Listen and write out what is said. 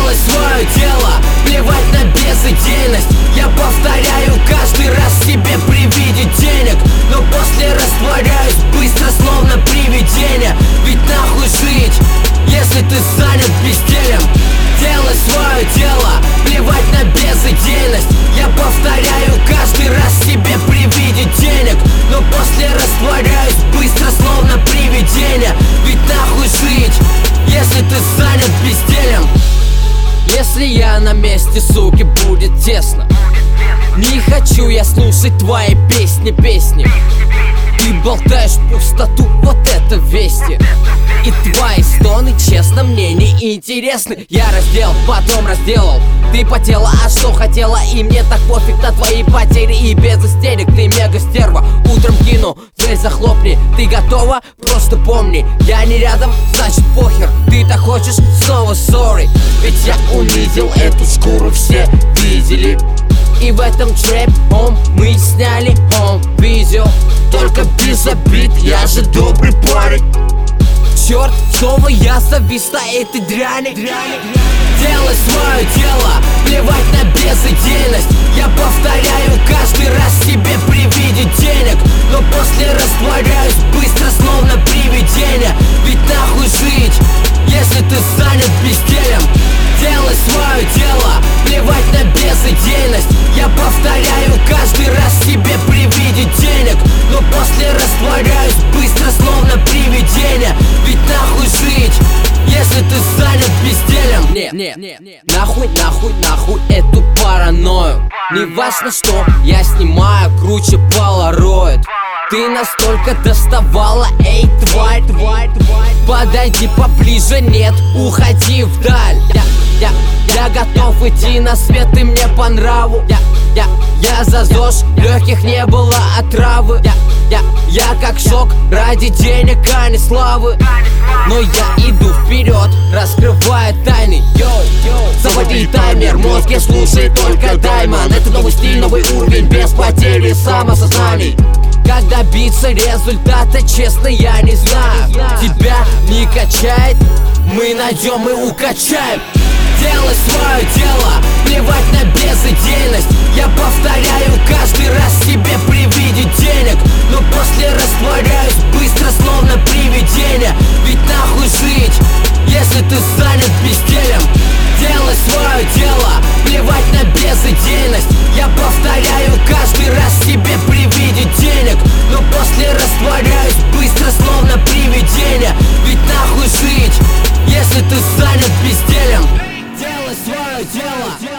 Делай свое дело, плевать на безыдейность. Я повторяю каждый раз себе при виде денег, но после растворяюсь быстро, словно привидение. Ведь нахуй жить, если ты занят бездельем. Делай свое дело, плевать на безыдейность. Я повторяю каждый раз себе при виде денег, но после растворяюсь быстро, словно привидение. Ведь нахуй жить, если ты занят бездельем. Если я на месте, суки, будет тесно. Не хочу я слушать твои песни. Ты болтаешь пустоту, вот это вести. И твои стоны, честно, мне не интересны. Я раздел, потом разделал. Ты потела, а что хотела, и мне так пофиг на твои потери. И без истерик, ты мега стерва. Утром кину, дверь захлопни. Ты готова? Просто помни, я не рядом, значит похер. Ты так хочешь, снова sorry. Ведь я унизил эту шкуру, все видели. И в этом трэп мы сняли видео. Только без обид, я же добрый парень. Черт, снова я завис на этой дряни. Делай свое дело, плевать на безыдейность. Я повторяю каждый раз себе при виде денег, но после растворяюсь быстро, словно привидение. Ведь нахуй жить, если ты занят бездельем. Делай свое дело, плевать на безыдейность. Я повторяю каждый раз себе при виде денег, но после растворяюсь быстро, словно привидение. Ведь нахуй жить, если ты занят бездельем. Нет, нахуй эту паранойю. Не важно, что я снимаю круче полароид. Ты настолько доставала, эй, тварь. Подойди поближе, нет, уходи вдаль. Я готов идти на свет, ты мне по нраву. Я за ЗОЖ, легких не было отравы. Я как шок, ради денег, а не славы. Но я иду вперед, раскрывая тайны. Заводи таймер, мозг я слушай только Даймон. Это новый стиль, новый уровень, без потери самосознаний. Как добиться результата, честно, я не знаю. Тебя не качает, мы найдем и укачаем. Делай свое дело, плевать на безыдейность. Я повторяю каждый раз себе при виде денег, но после растворяюсь быстро, словно привидение. Ведь нахуй жить, если ты занят бездельем. Делай свое дело, плевать на безыдейность. Я повторяю каждый раз себе при виде денег, но после растворяюсь быстро, словно привидение. Ведь нахуй жить, если ты занят бездельем. Делай свое дело.